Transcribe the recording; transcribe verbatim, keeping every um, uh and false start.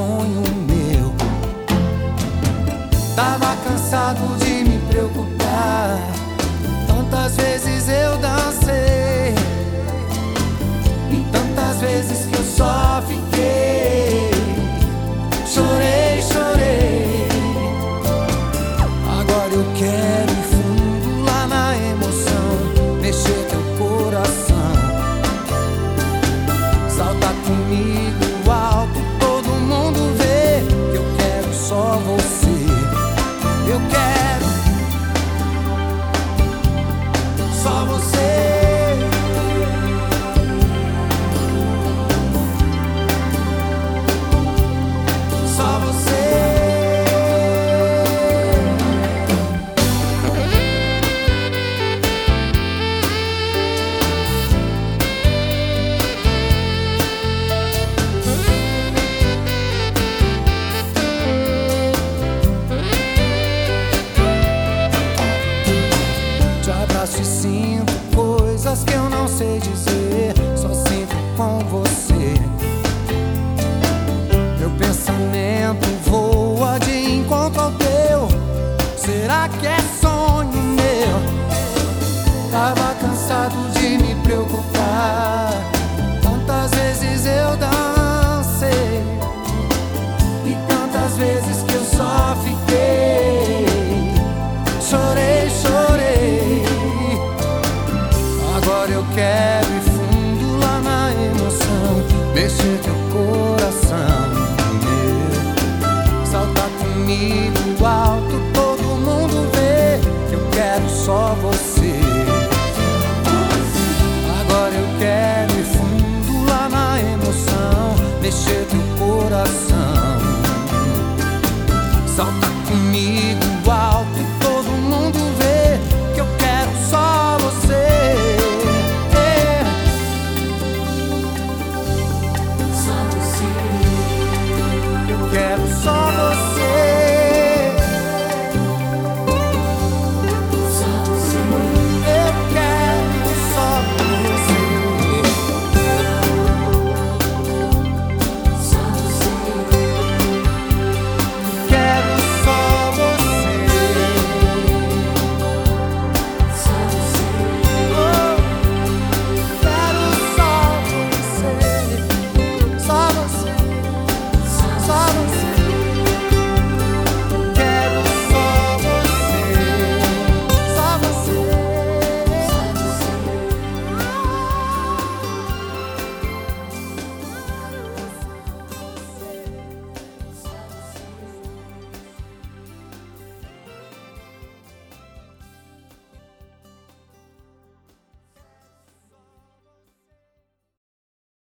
sonho meu. Tava cansado de me preocupar, tantas vezes eu dancei, e tantas vezes que eu só fiquei. Chorei, chorei. Agora eu quero ir fundo lá na emoção, mexer teu coração. Salta comigo alto, todo mundo vê que eu quero só você. Eu quero só você. Só você. Te abraço e sinto coisas que eu não sei dizer, só sinto com você. Meu pensamento voa de encontro ao teu. Será que é sonho meu? Tava cansado de me preocupar, tantas vezes eu dancei, e tantas vezes que eu só fiquei. Chorei, chorei. Agora eu quero ir fundo lá na emoção, mexer teu coração. Salta comigo alto, todo mundo vê que eu quero só você. Agora eu quero ir fundo lá na emoção, mexer teu coração. Salta comigo